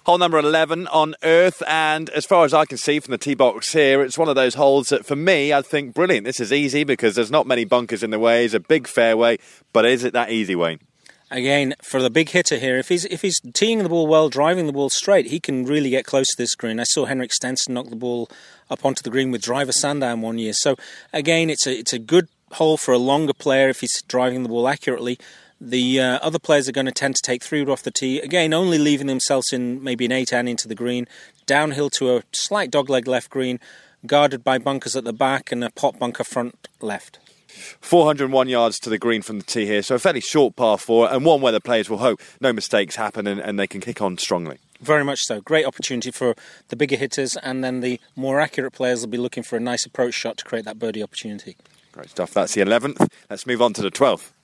Hole number 11 on earth, and as far as I can see from the tee box here, it's one of those holes that, for me, I think, brilliant. This is easy because there's not many bunkers in the way. It's a big fairway, but is it that easy, Wayne? Again, for the big hitter here, if he's teeing the ball well, driving the ball straight, he can really get close to this green. I saw Henrik Stenson knock the ball up onto the green with driver Sandown one year. So, again, it's a good hole for a longer player if he's driving the ball accurately. The other players are going to tend to take 3 wood off the tee, again only leaving themselves in maybe an 8-iron into the green, downhill to a slight dogleg left green, guarded by bunkers at the back and a pot bunker front left. 401 yards to the green from the tee here, so a fairly short par 4, and one where the players will hope no mistakes happen and they can kick on strongly. Very much so. Great opportunity for the bigger hitters, and then the more accurate players will be looking for a nice approach shot to create that birdie opportunity. Great stuff. That's the 11th. Let's move on to the 12th.